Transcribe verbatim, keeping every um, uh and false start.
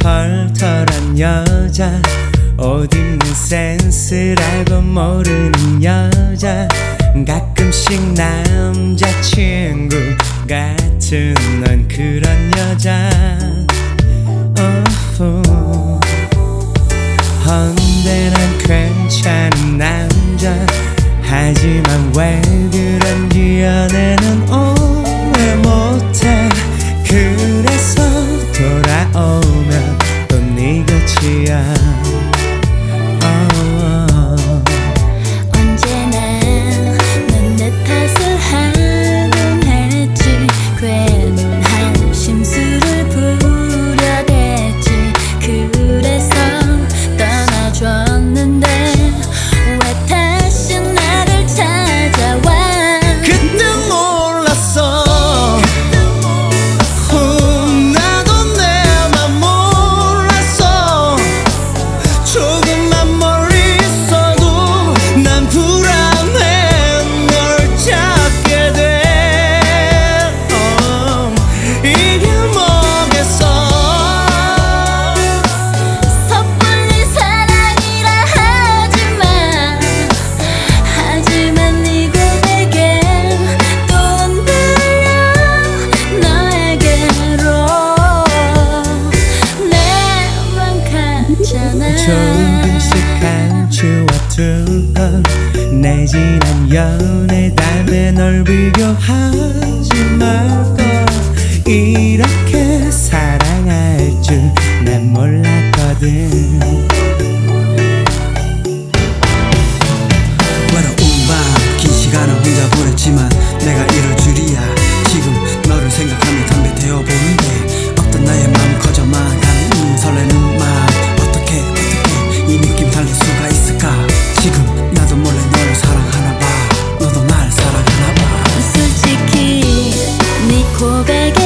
털털한 여자, 옷 입는 센스라고 모르는 여자, 가끔씩 남자친구 같은 넌 그런 여자. 어후. 헌데 난 괜찮은 남자, 하지만 왜 그런지 연애는 오래 못해. 그래서 돌아오면 또 네 끝이야. 조금씩 감추어두어 내 지난 연애 다음에 널 비교하지 말고. 이렇게 사랑할 줄 난 몰랐거든. 외로운 밤 긴 시간을 혼자 보냈지만 내가 이럴 줄이야. 지금 너를 생각하며 담배 태워보는데 어떤 나의 마음 커져만 가는 설레는 마음. 어떻게 어떻게 이 느낌 달랠 수가 있을까. 지금 나도 몰래 너를 사랑하나봐. 너도 날 사랑하나봐. 솔직히 네 고백에